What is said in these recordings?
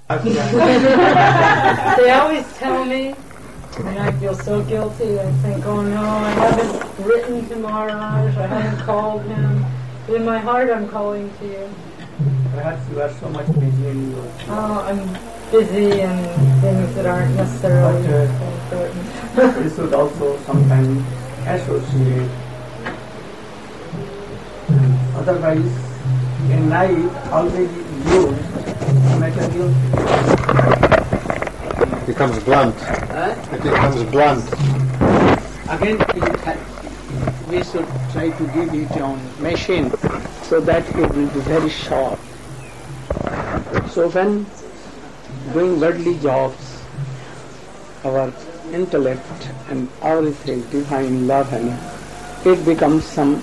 They always tell me, and I feel so guilty. I think, oh no, I haven't written to Maharaj, I haven't called him. But in my heart, I'm calling to you. Perhaps you are so much busy in your... Oh, I'm busy in things that aren't necessarily important. You should also sometimes associate. Otherwise, in life, always use material. It becomes blunt. It becomes blunt. Again, we should try to give it on machine so that it will be very sharp. So when doing worldly jobs, our intellect and everything, divine love, and it becomes some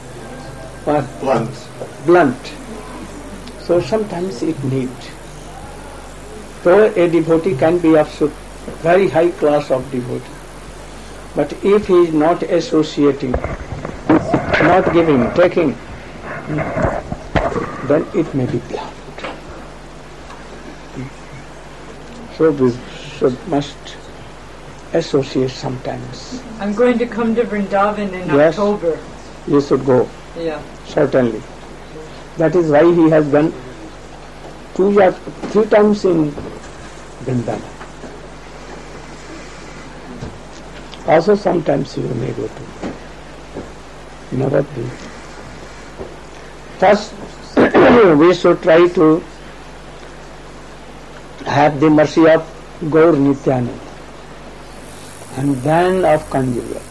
blunt. So sometimes it needs. Though a devotee can be of very high class of devotee, but if he is not associating, not giving, taking, then it may be blunt. So we must associate sometimes. I'm going to come to Vrindavan in Yes. October. You should go. Yeah. Certainly. That is why he has done 2 or 3 times in Vrindavan. Also sometimes you may go to Navadvip. First, we should try to have the mercy of Gaur Nityananda and then of Kanjura.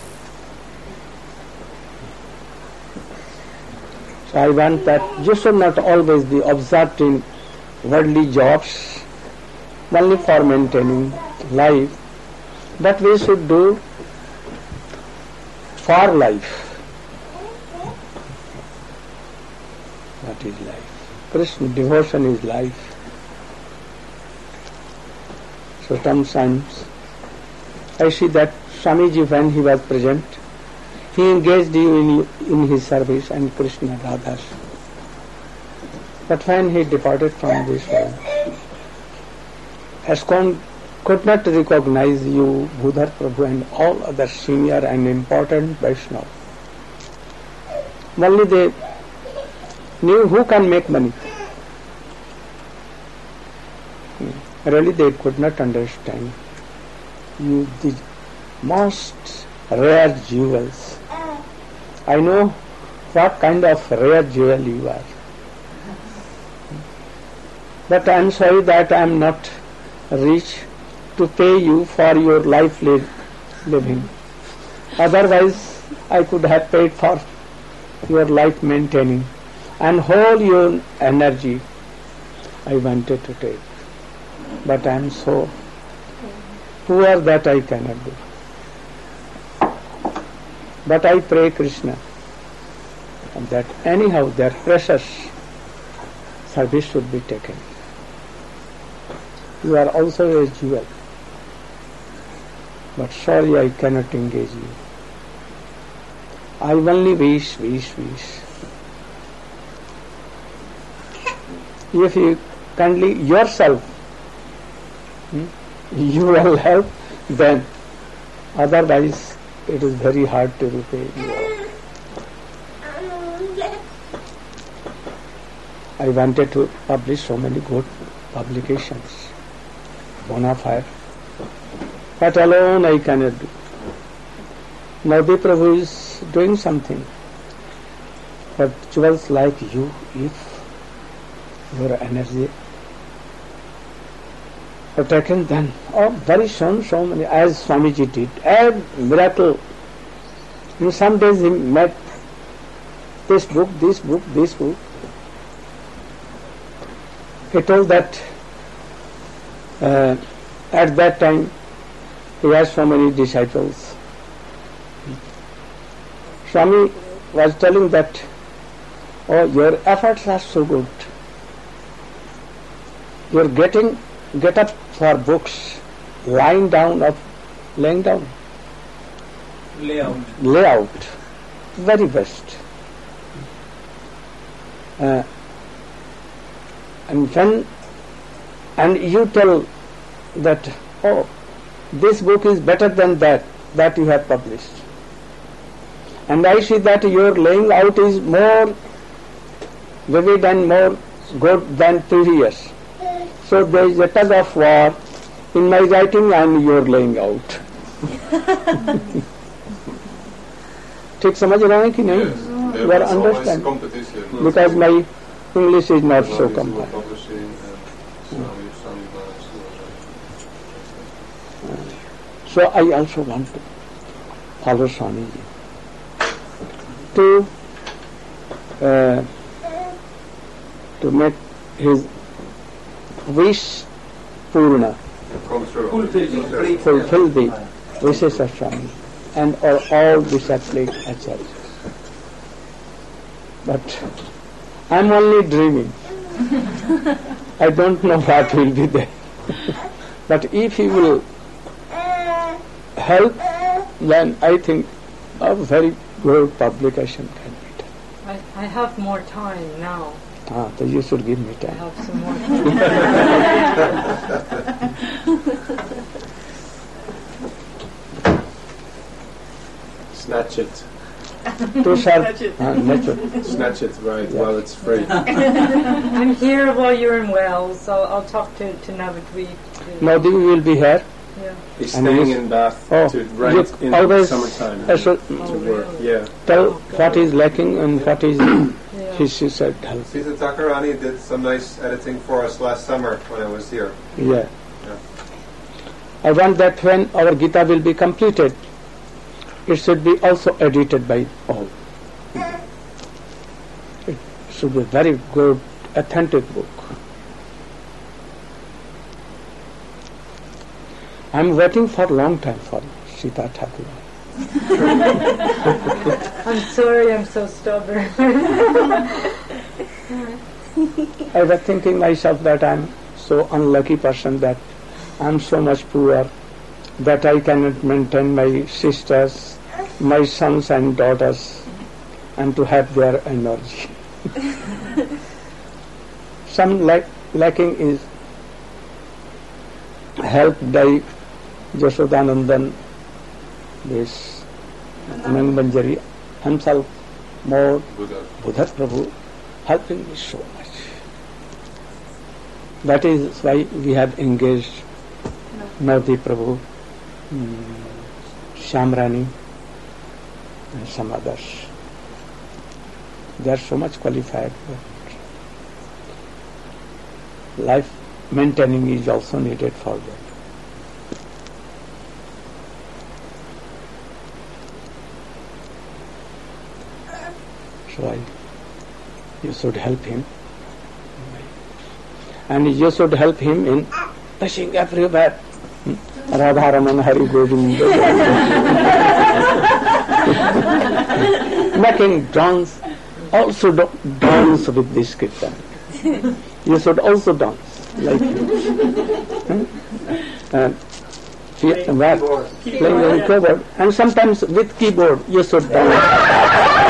So I want that you should not always be absorbed in worldly jobs only for maintaining life, but we should do for life. That is life. Krishna devotion is life. So sometimes I see that Swamiji, when he was present, he engaged you in his service and Krishna Radha. But when he departed from this world, ISKCON could not recognize you, Bhudhar Prabhu and all other senior and important Vaishnavas. Only they knew who can make money. Really they could not understand you, the most rare jewels. I know what kind of rare jewel you are. But I am sorry that I am not rich to pay you for your life living. Otherwise, I could have paid for your life maintaining, and whole your energy I wanted to take. But I am so poor that I cannot do. But I pray Krishna that anyhow their precious service should be taken. You are also a jewel, but sorry I cannot engage you. I only wish. If you kindly yourself, you will help, then otherwise it is very hard to repay you. I wanted to publish so many good publications, bona fide, but alone I cannot do. Navadvip Prabhu is doing something, but jewels like you, if your energy are taken, then very soon, so many, as Swamiji did, a miracle. In some days he met this book. He told that at that time he has so many disciples. Swami was telling that, your efforts are so good. You are get up for books, laying down. Layout, very best. And when and you tell that, oh, this book is better than that you have published. And I see that your laying out is more vivid and more good than previous. So there is a tug of war in my writing and your laying out. ठीक समझ रहे हैं कि नहीं? You are understand? Because my English is not so complete. So I also want to follow Swamiji to make his wish purna, fulfill the wishes of Swami and all disciples, etc. But I am only dreaming. I don't know what will be there. But if he will help, then I think a very good publication can be done. I have more time now. So you should give me I time. have some more time. Snatch it. Too sharp. Natural. Snatch it right while it's free. I'm here while you're in Wales, so I'll talk to Navadweep. Nadi will be here. Yeah. He's And staying he's- in Bath Oh, to write in always summertime should to Oh, work. really? Yeah. tell what is lacking and what is Yeah. she said help. Sita Takarani did some nice editing for us last summer when I was here. Yeah. I want that when our Gita will be completed, it should be also edited by all. It should be a very good, authentic book. I'm waiting for a long time for Sita Thakur. I'm sorry I'm so stubborn. I was thinking myself that I'm so unlucky person that I'm so much poor that I cannot maintain my sisters, my sons and daughters, and to have their energy. Some lacking is helped by Jashodanandan, this Anand Manjari, himself more Buddha Prabhu, helping me so much. That is why we have engaged Navdeep Prabhu, Shamrani, and some others. They are so much qualified, but life maintaining is also needed for them. So you should help him. And you should help him in pushing everywhere. Radha Raman Hari Govind. Making dance, also dance with this kirtan. You should also dance like you. Playing on keyboard. And sometimes with keyboard you should dance.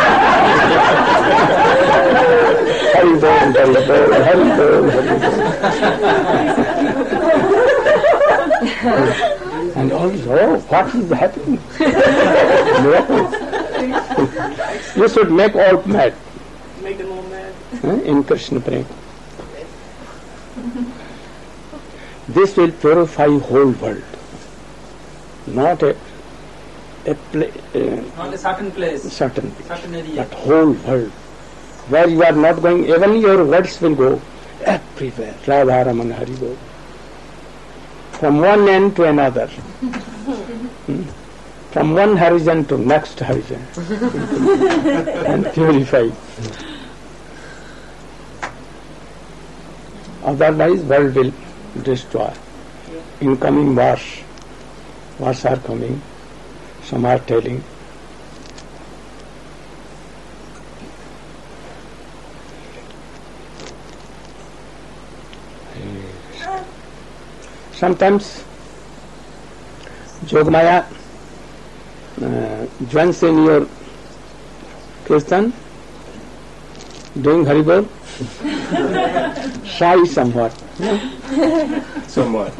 Hari Bol, Hari Bol, Hari Bol, Hari Bol. And also, what is happening? You should make all mad. Make them all mad. In Krishna Prem. This will purify whole world. Not a Not a certain place, certain certain area. but whole world. Where you are not going, even your words will go everywhere. Radha Raman Hari Bol. From one end to another. From one horizon to next horizon. And purify. Otherwise world will destroy. Incoming wars. Wars are coming. Some are telling. Sometimes Jogmaya joins in your kirtan Doing Haribol? Shy somewhat. Somewhat.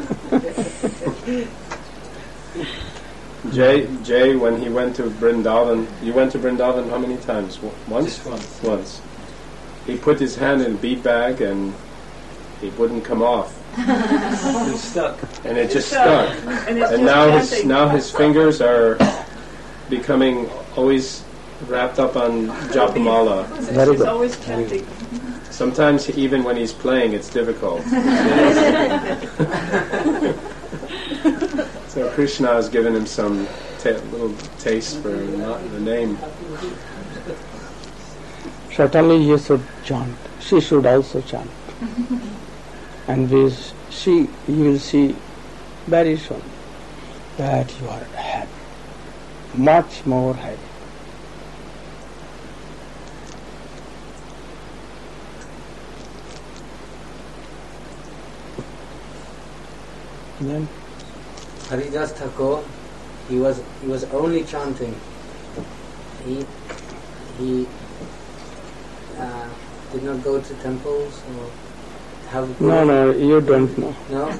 Jay, when he went to Vrindavan, you went to Vrindavan how many times? Once? Just once. Once. He put his hand in a bead bag and it wouldn't come off. It's stuck. And it just stuck. And now his fingers are becoming always wrapped up on Japamala. Very good. always chanting. Sometimes even when he's playing, it's difficult. So Krishna has given him some little taste for the name. Certainly he should chant. She should also chant. And you will see very soon that you are happy, much more happy. Then Haridas Thakur, he was only chanting. He did not go to temples or have. No, you don't know. No.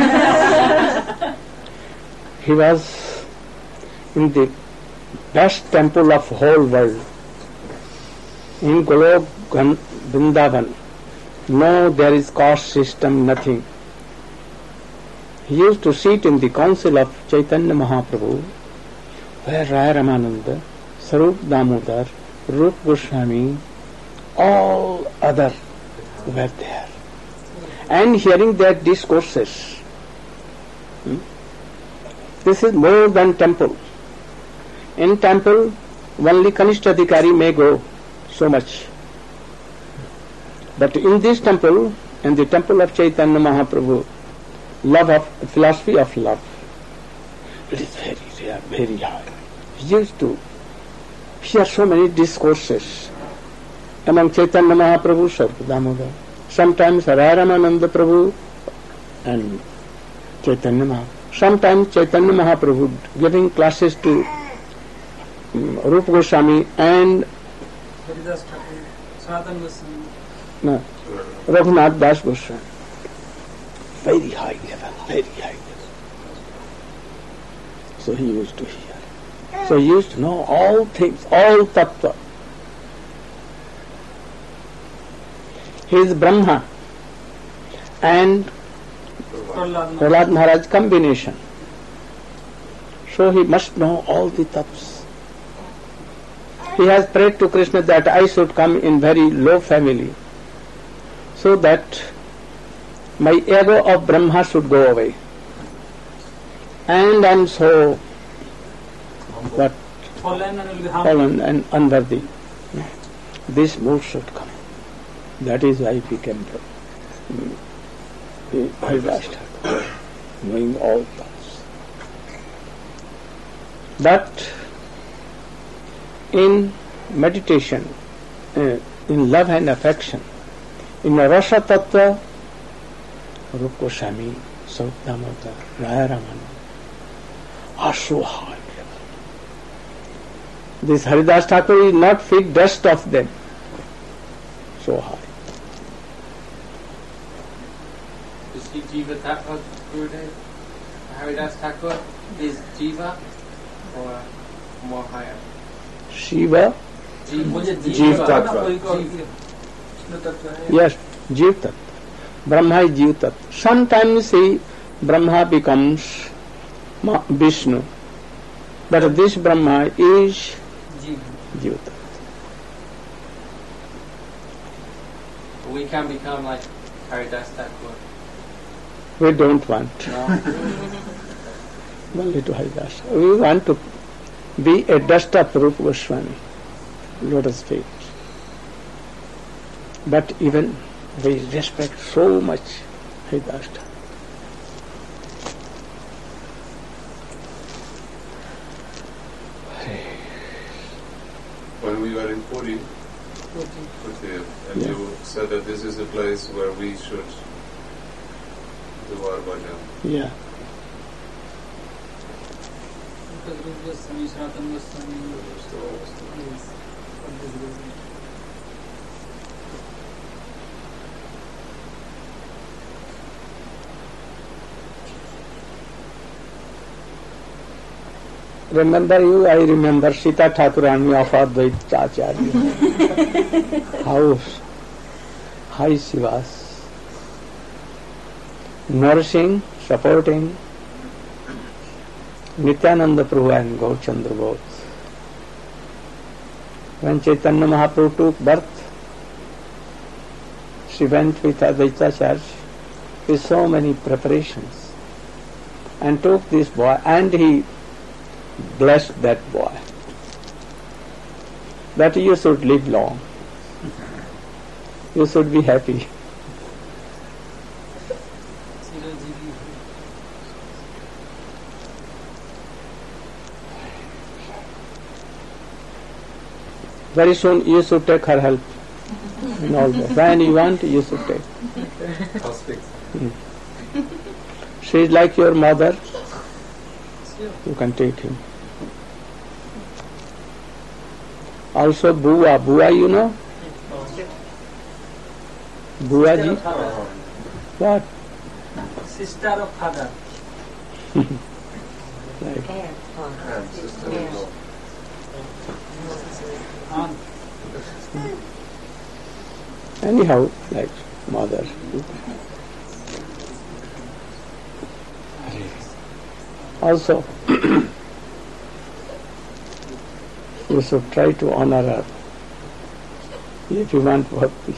He was in the best temple of whole world, in Golok Vrindavan. No, there is caste system, nothing. He used to sit in the council of Chaitanya Mahaprabhu, where Raya Ramananda, Sarup Damodar, Rup Goswami, all other were there. And hearing their discourses. This is more than temple. In temple, only Kanishtadhikari may go so much. But in this temple, in the temple of Chaitanya Mahaprabhu, philosophy of love, it is very rare, very high. He used to hear so many discourses among Chaitanya Mahaprabhu, Sarup Damodar, sometimes Raya Ramananda Prabhu and Chaitanya Mahaprabhu. Sometimes Chaitanya Mahaprabhu giving classes to Rupa Goswami and Haridas Thakur, Sanatana Goswami. Raghunath Das Goswami. Very high level, very high level. So he used to hear. So he used to know all things, all tattva. He is Brahma and Prahlad Maharaj combination. So he must know all the tattvas. He has prayed to Krishna that I should come in very low family, so that my ego of Brahma should go away. And I am so fallen and unworthy. This mood should come. That is why he became Haridas Thakur, knowing all thoughts. But in meditation, in love and affection, in Rasa Tattva, Rupa Goswami, Sarup Damodar, Raya Ramananda are so high level. This Haridas Thakur is not fit dust of them. So high. Is he Jiva Thakur, Gurudev? Haridas Thakur is Jiva or more higher? Shiva, Jiva Tattva. yes, Jiva Tattva. Brahma is Jiva Tattva. Sometimes Brahma becomes Vishnu, but this Brahma is Jiva Tattva. We can become like Haridas Thakur. We don't want No. only to Haridas. We want to be a dust of Rupa Goswami, lotus feet. But even we respect so much Haridas Thakur. When we were in Puri, and you said that this is the place where we should do our bhajan. Yeah. remember you, I remember Sita Thakurani of Advaita Acharya. How high she was. Nourishing, supporting Nityananda Prabhu and Gaurchandra both. When Chaitanya Mahaprabhu took birth, she went with Advaita Church with so many preparations and took this boy, and he blessed that boy that you should live long, you should be happy. Very soon you should take her help in all that. When you want, you should take. I'll speak. She is like your mother. You can take him. Also Bua. Bua, you know? Bua ji? What? Sister of father. Like. And sister-in-law. Anyhow, like mother. Also, you should try to honor her if you want bhakti.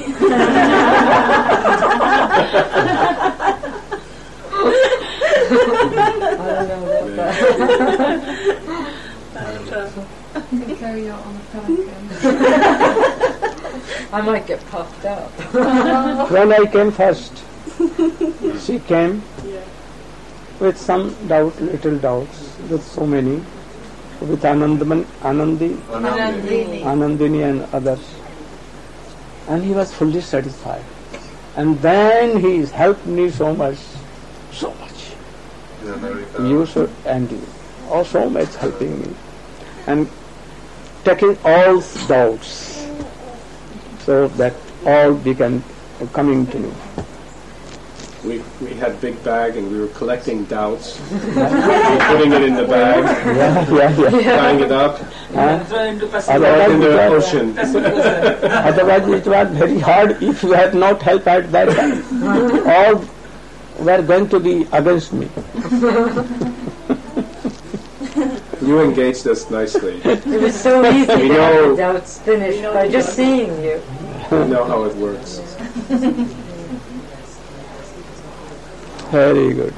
I don't know about that. You can carry out on the pelican. I might get puffed up. When I came first, she came with some doubt, little doubts, with so many, with Anandini and others. And he was fully satisfied. And then he helped me so much. In America. You should, and so much helping me. And taking all doubts, so that all began coming to me. We had big bag and we were collecting doubts, putting it in the bag, tying it up, in the ocean. Otherwise it was very hard if you had not helped at that time. All were going to be against me. You engaged us nicely. It was so easy to have the doubts finished by just seeing you. We know how it works. Very good.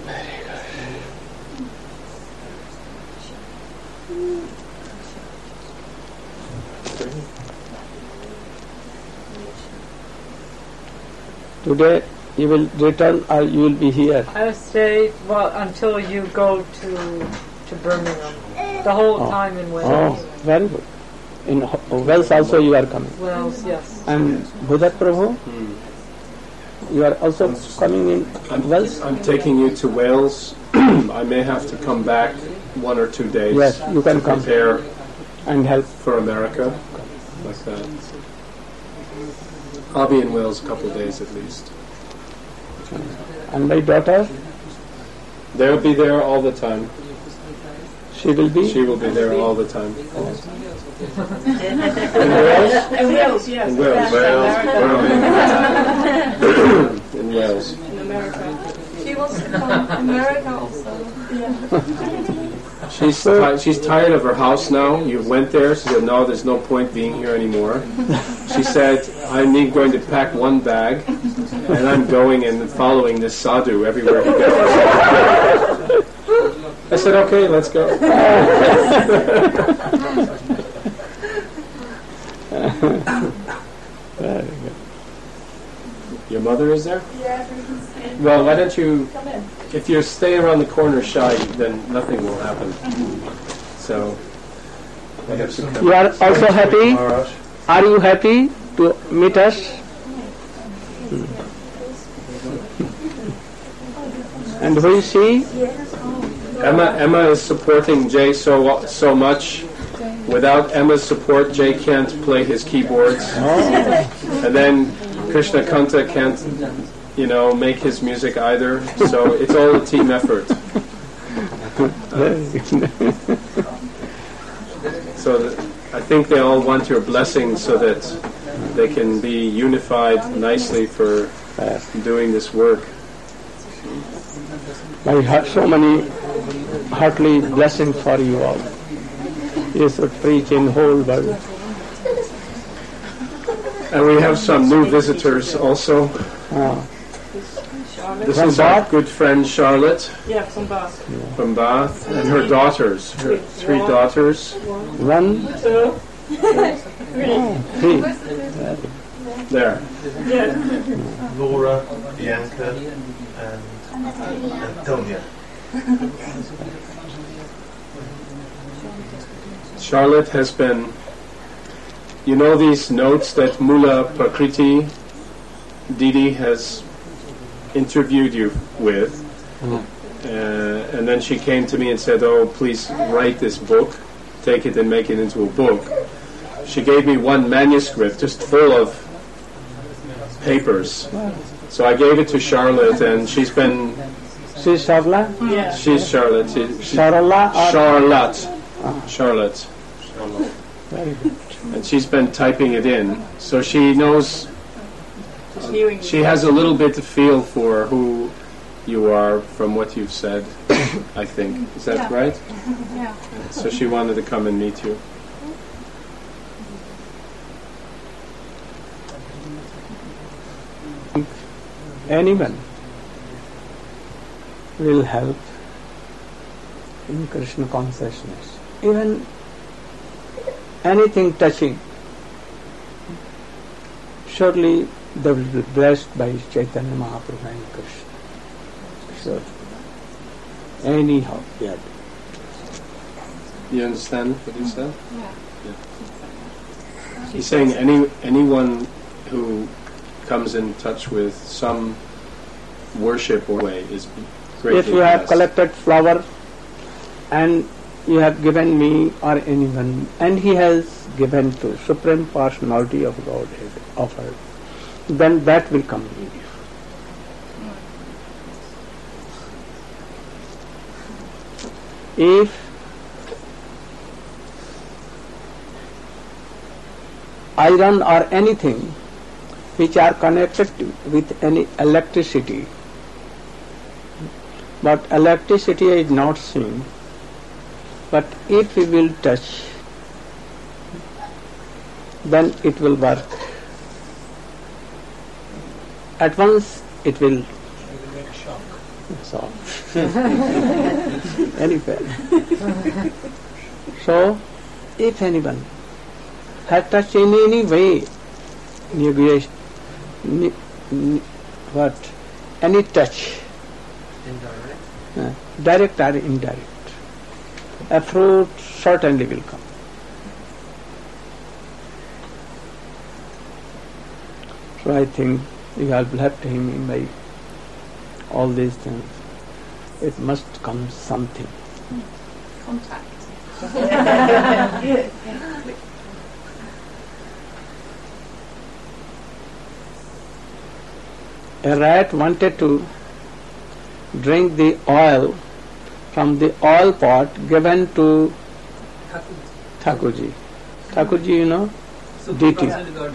Today you will return or you will be here? I'll stay until you go to Birmingham. The whole time in Wales. Oh, very good. In Wales also you are coming. Wales, yes. And Bhudat Prabhu? You are also coming in Wales? I'm taking you to Wales. I may have to come back 1 or 2 days. Yes, you can come prepare and help for America, like that. I'll be in Wales a couple of days at least. And my daughter? They'll be there all the time. She will be? She will be there all the time. In Wales? In Wales, yes. In Wales. In Wales. In America. She wants to come to America also. Yeah. She's tired of her house now. You went there. She said, no, there's no point being here anymore. She said, I'm going to pack one bag, and I'm going and following this sadhu everywhere he goes. I said, okay, let's go. Very good. Your mother is there? Yeah. Well, why don't you, Come in. if you stay around the corner shy, then nothing will happen. So, I have to come. You are also happy? Maharaj. Are you happy to meet us? And who is she? Emma is supporting Jay so much. Without Emma's support, Jay can't play his keyboards. And then Krishna Kanta can't, make his music either. So it's all a team effort. So I think they all want your blessing so that they can be unified nicely for doing this work. I have so many heartily blessings for you all. You should preach in whole world. And we have some new visitors also. This is our good friend Charlotte. Yeah, from Bath. From Bath, and her daughters, her 3 daughters. 1, 2, 3. There. Laura, Bianca, and Antonia. Charlotte has been, you know these notes that Mula Prakriti Didi has interviewed you with, and then she came to me and said, oh, please write this book, take it and make it into a book. She gave me 1 manuscript just full of papers. So I gave it to Charlotte, and she's been... She's Charlotte? Yeah. She's Charlotte. Charlotte. Very good. And she's been typing it in, so she knows. She has a little bit of feel for who you are from what you've said, I think. Is that right? Yeah. So she wanted to come and meet you. Anyone will help in Krishna consciousness. Even anything touching, surely they will be blessed by Chaitanya Mahaprabhu and Krishna. So, anyhow, yeah. You understand what he said? Yeah. He's saying anyone who comes in touch with some worship or way is greatly If you have blessed. collected flower and you have given me or anyone, and he has given to Supreme Personality of Godhead offered, then that will come. If iron or anything which are connected with any electricity, but electricity is not seen, but if we will touch, then it will work. At once it will so anyway. So if anyone had touched in any way negation, any touch, direct or indirect, a fruit certainly will come. So I think you have left him in by all these things. It must come something. Contact. A rat wanted to drink the oil from the oil pot given to Thakurji. Thakurji, you know, deity.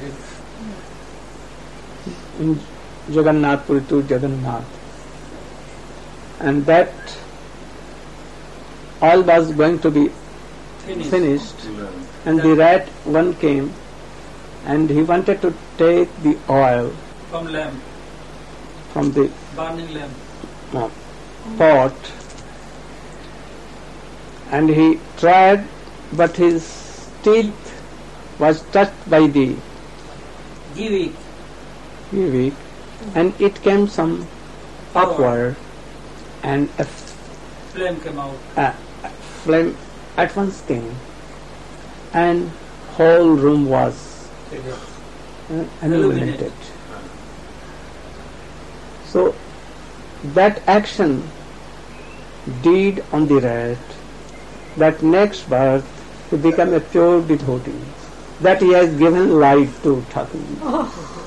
In Jagannath Puri to Jagannath. And that oil was going to be finished, and the rat one came and he wanted to take the oil From lamp, from the burning lamp. pot, and he tried, but his teeth was touched by the weak, and it came some upward, and a Flame came out. flame at once came, and whole room was illuminated. So that action did on the rat, that next birth to become a pure devotee, that he has given life to Thakurji.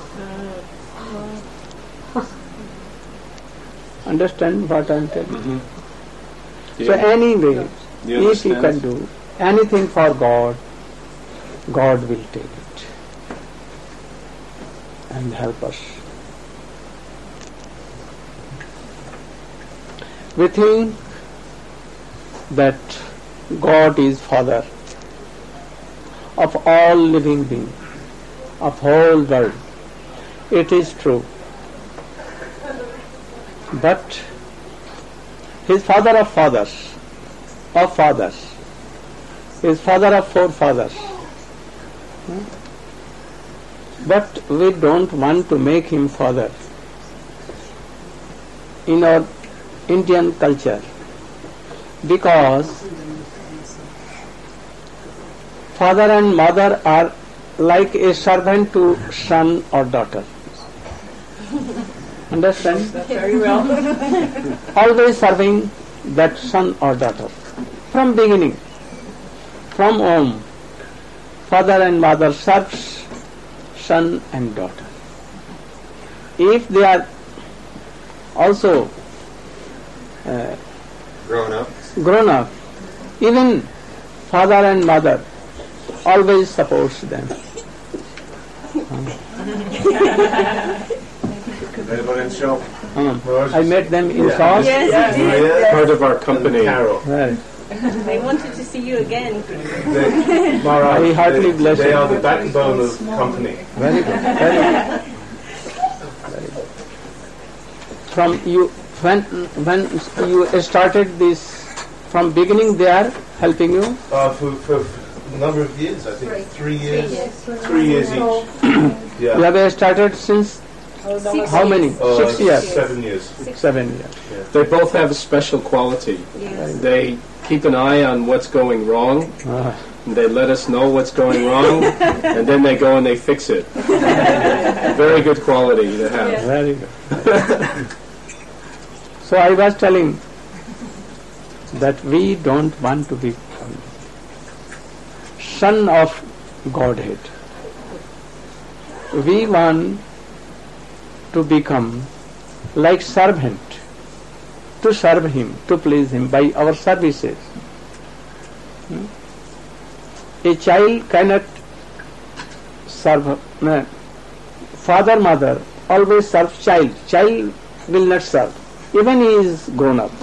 Understand what I am telling? Mm-hmm. So anyway, You if you can do anything for God, God will take it and help us. We think that God is Father of all living beings, of whole world. It is true. But He is Father of fathers, He is Father of forefathers. But we don't want to make Him Father in our Indian culture, because father and mother are like a servant to son or daughter. Understand? Very well. Always serving that son or daughter. From beginning, from home, father and mother serves son and daughter. If they are also grown up, even father and mother always supports them. I met them in South. Yes, you did. Part of our company. Right. They wanted to see you again. I heartily bless They you. are the backbone of company. Very good. Very good. Very good. From you, when you started this, from beginning they are helping you? For a number of years, I think 3 years. 3 years each. You have started since how many? 6 years? 7 years. 7 years. They both have a special quality. Yes. They keep an eye on what's going wrong. They let us know what's going wrong, and then they go and they fix it. Very good quality to have. Very good. So I was telling that we don't want to be son of Godhead. We want to become like servant, to serve Him, to please Him by our services. A child cannot serve, father, mother always serve child. Child will not serve, even he is grown up.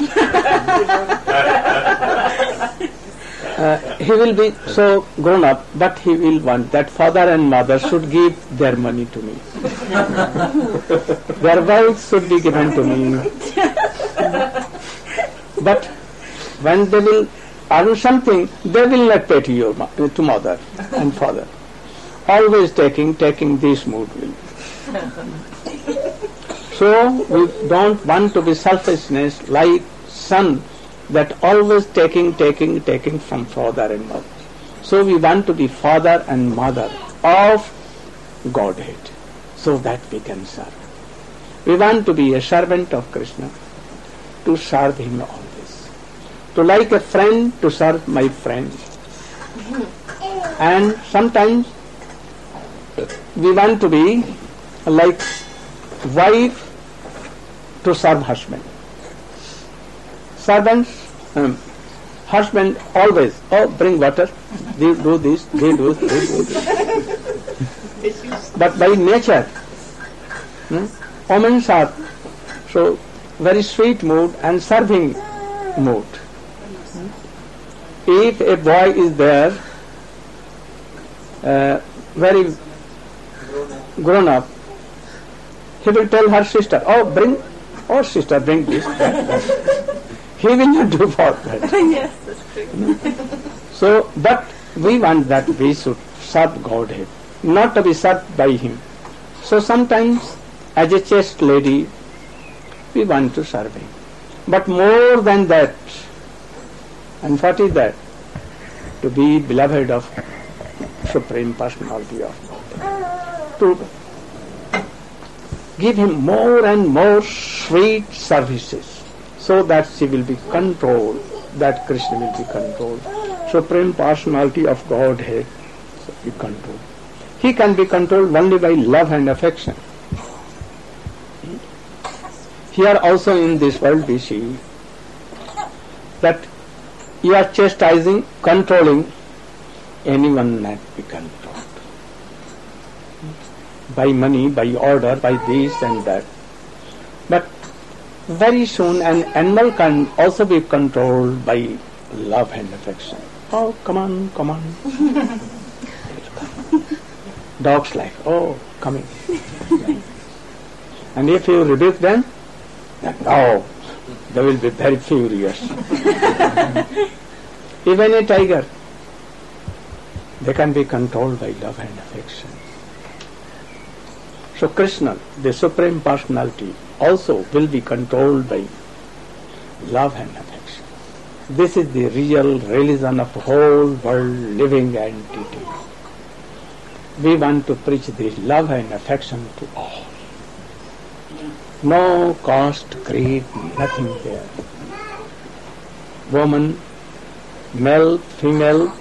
He will be so grown up, but he will want that father and mother should give their money to me. Their wealth should be given to me. But when they will earn something, they will not pay to mother and father. Always taking this mood will. So we don't want to be selfishness like son, that always taking from father and mother. So we want to be father and mother of Godhead, so that we can serve. We want to be a servant of Krishna, to serve Him always. To like a friend, to serve my friend. And sometimes we want to be like wife to serve husband. Servants, husband always, bring water, they do this, they do this. But by nature, women are so very sweet mood and serving mood. If a boy is there, very grown up, he will tell her sister, sister, bring this. He will not do for that. Yes, that's true. So, but we want that we should serve Godhead, not to be served by Him. So sometimes, as a chaste lady, we want to serve Him. But more than that, and what is that? To be beloved of Supreme Personality of God. To give Him more and more sweet services, so that she will be controlled, that Krishna will be controlled. Supreme Personality of Godhead will be controlled. He can be controlled only by love and affection. Here also in this world we see that you are chastising, controlling, anyone might be controlled. By money, by order, by this and that. But very soon an animal can also be controlled by love and affection. Oh, come on, come on. Dogs like, oh, coming. And if you rebuke them, oh, they will be very furious. Even a tiger, they can be controlled by love and affection. So Krishna, the Supreme Personality, also will be controlled by love and affection. This is the real religion of the whole world living entity. We want to preach this love and affection to all. No caste, creed, nothing there. Woman, male, female,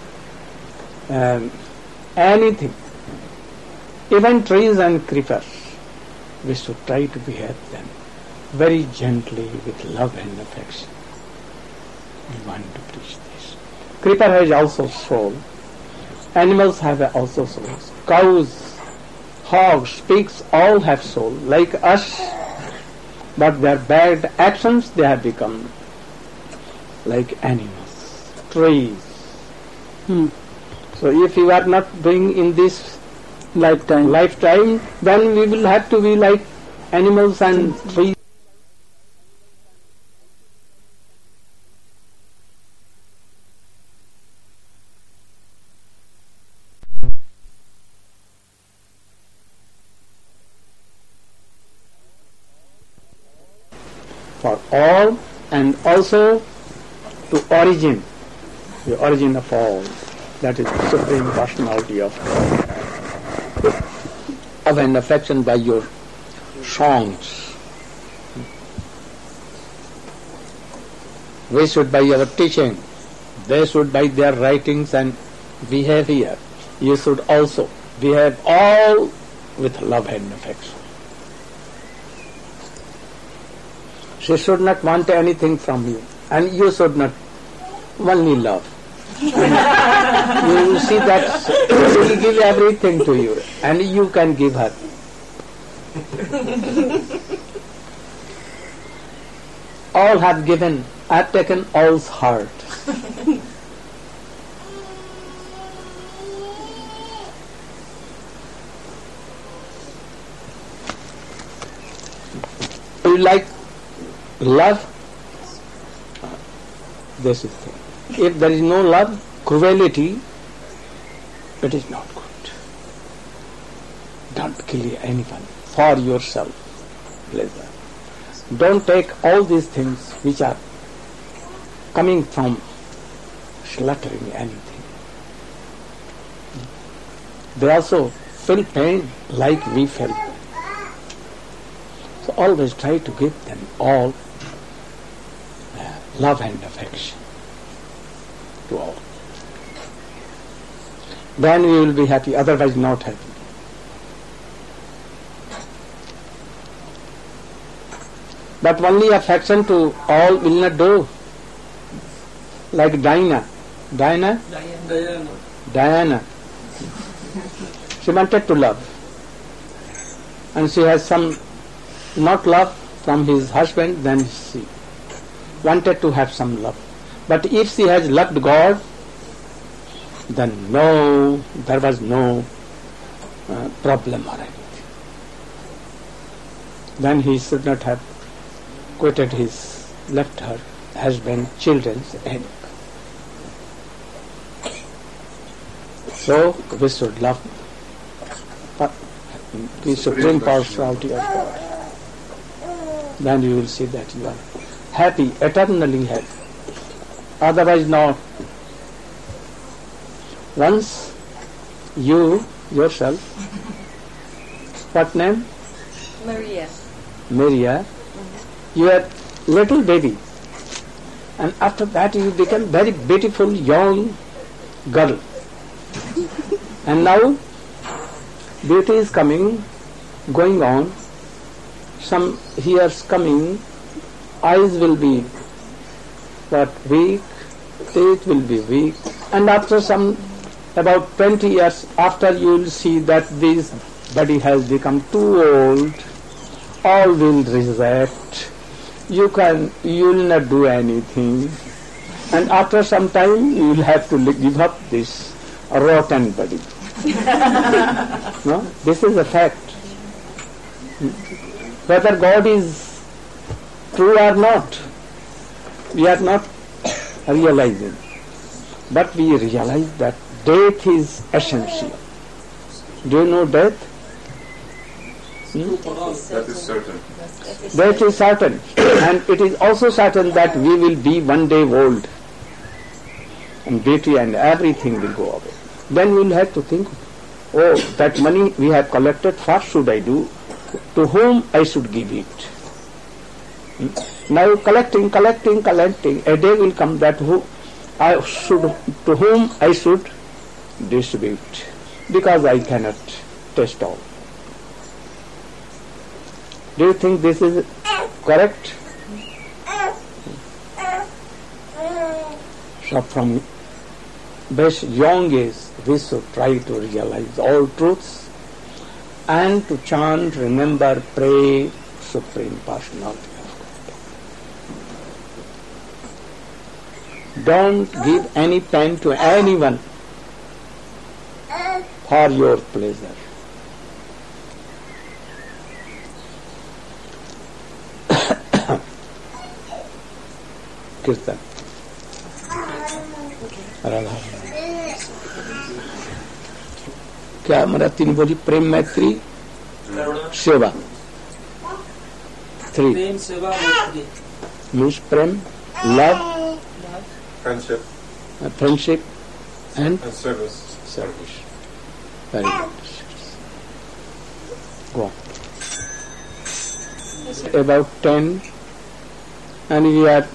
anything. Even trees and creepers, we should try to behave them very gently with love and affection. We want to preach this. Creeper has also soul. Animals have also souls. Cows, hogs, pigs, all have soul, like us. But their bad actions, they have become like animals, trees. So if you are not doing in this lifetime, then we will have to be like animals and trees. For all, and also to origin, the origin of all, that is the Supreme Personality of God. Love and affection by your songs. We should by our teaching. They should by their writings and behavior. You should also behave all with love and affection. She should not want anything from you, and you should not only love. You see that she will give everything to you, and you can give her. All have given, have taken all's heart. You like love? This is the thing. If there is no love, cruelty, it is not good. Don't kill anyone for yourself. Pleasure. Don't take all these things which are coming from slaughtering anything. They also feel pain like we feel. So always try to give them all love and affection to all. Then we will be happy, otherwise not happy. But only affection to all will not do. Like Diana. She wanted to love. And she has some not love from his husband, then she wanted to have some love. But if she has loved God, then no, there was no problem or anything. Then he should not have quitted his, left her husband, children's end. So we should love the Supreme Personality of God. Then you will see that you are happy, eternally happy. Otherwise not. Once you yourself, what name? Maria. You are little baby. And after that you become very beautiful young girl. And now beauty is coming, going on. Some hairs coming, eyes will be weak, teeth will be weak, and after some about 20 years after, you will see that this body has become too old, all will reject, you will not do anything, and after some time you will have to give up this rotten body. No? This is a fact. Whether God is true or not, we are not realizing. But we realize that death is essential. Do you know death? That is certain. Death is certain. And it is also certain that we will be one day old. And beauty and everything will go away. Then we will have to think, oh, that money we have collected, what should I do? To whom I should give it? Now collecting, a day will come that to whom I should distribute, because I cannot taste all. Do you think this is correct? So from this young age, we should try to realize all truths and to chant, remember, pray, Supreme Personality of God. Don't give any pain to anyone for your pleasure. Kirtan. Radha. क्या हमारा तीन बोली? प्रेम, मैत्री, सेवा. Three. प्रेम, सेवा, मैत्री. Means prem, love, friendship, and service. Very good. Go on. About 10, and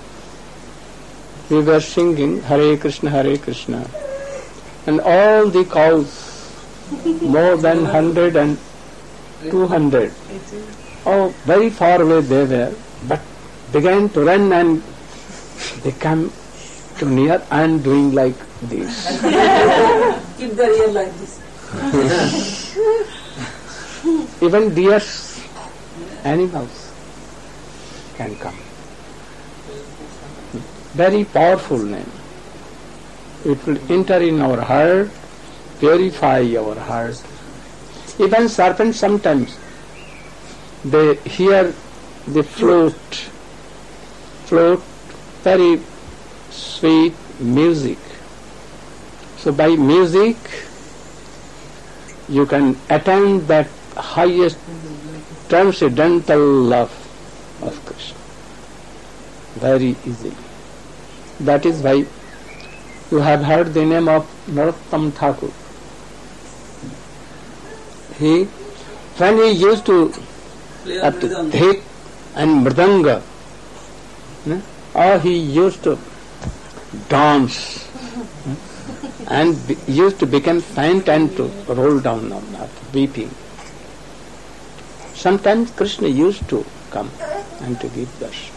we were singing Hare Krishna, and all the cows, more than 100 and 200, oh, very far away they were, but began to run, and they come to near and doing like this. Keep the ear like this. Even deer, animals can come. Very powerful name. It will enter in our heart, purify our heart. Even serpents sometimes, they hear the flute, very sweet music. So by music, you can attain that highest transcendental love of Krishna very easily. That is why you have heard the name of Narottam Thakur. When he used to hit and mridanga, or he used to dance and used to become faint and to roll down on that, weeping. Sometimes Krishna used to come and to give darshan.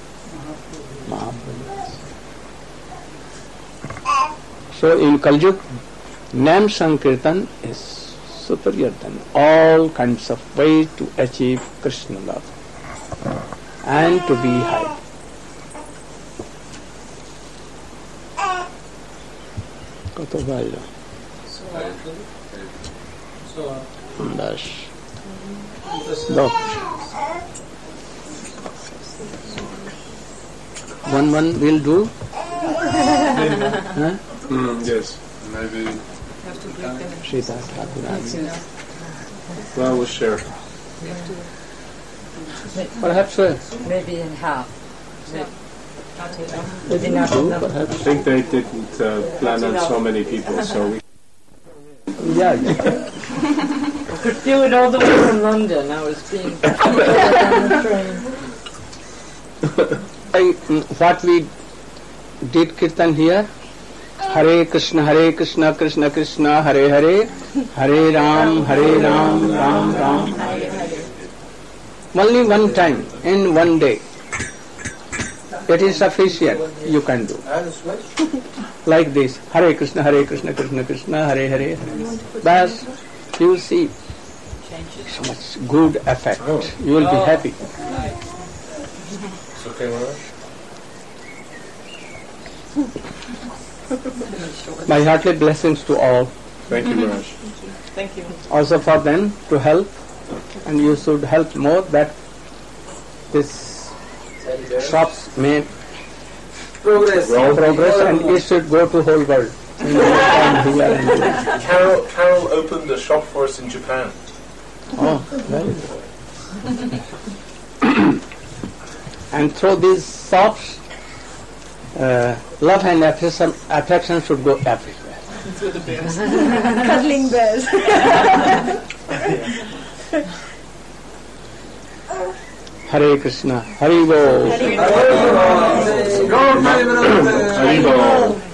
So in Kaljug, Nam Sankirtan is superior than all kinds of ways to achieve Krishna love and to be high. কত বাইল Das one will do. Huh? Yes. Maybe. Shrita Thakurani. Well, we'll share. Perhaps maybe in half. maybe not enough. I think they didn't plan on so many people, so we. Yeah. Could do it all the way from London. I was being on the train. What we did kirtan here, Hare Krishna, Krishna Krishna, Hare Hare, Hare Ram, Ram Ram. Only one time in one day. It is sufficient. You can do. Like this. Hare Krishna, Krishna Krishna, Hare Hare. Bas, you will see so much good effect. You will be happy. It's okay, Maharaj? My hearty blessings to all. Thank you, Maharaj. Thank you. Also for them to help, and you should help more that this shops may Progress. progress and it should go to whole world. Carol opened a shop for us in Japan. Oh, very good. And through these shops, love and affection should go everywhere. Cuddling bears. Hare Krishna, Hari Bol. Hari Bol.